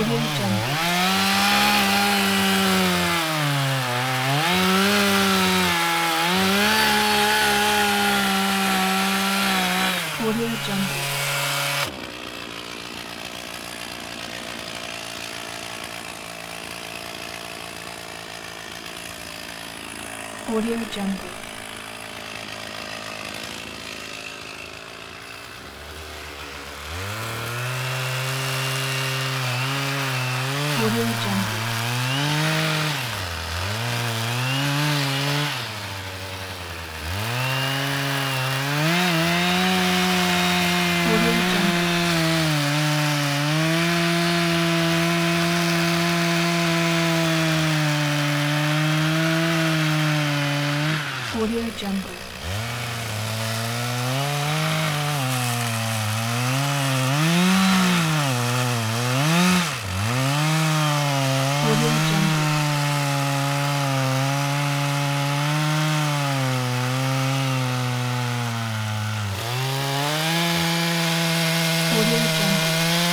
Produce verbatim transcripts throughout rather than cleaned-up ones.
Audio Jungle. Audio Jungle. Audio Jungle. Audio Jungle. Audio Jungle. Audio Jungle. Audio Jungle. Audio Jungle.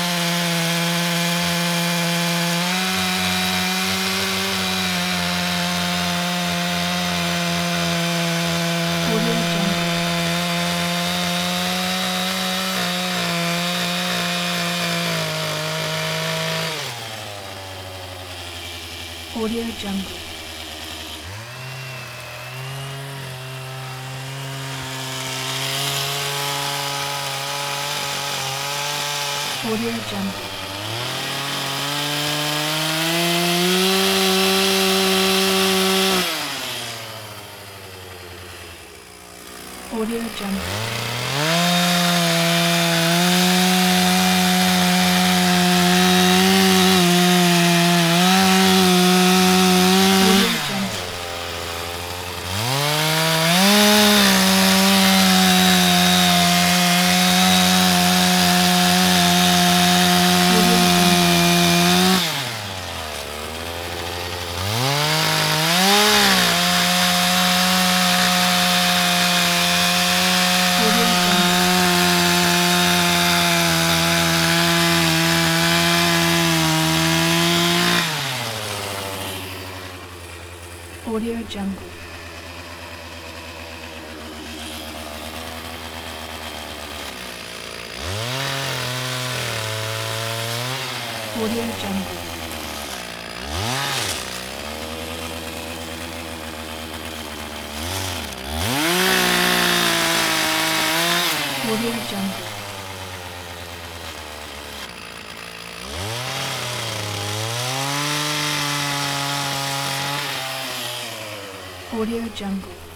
Audio Jungle. Audio Jungle. Audio Jungle. Audio Jungle. Audio Jungle. Audio Jungle. Audio Jungle. Audio Jungle.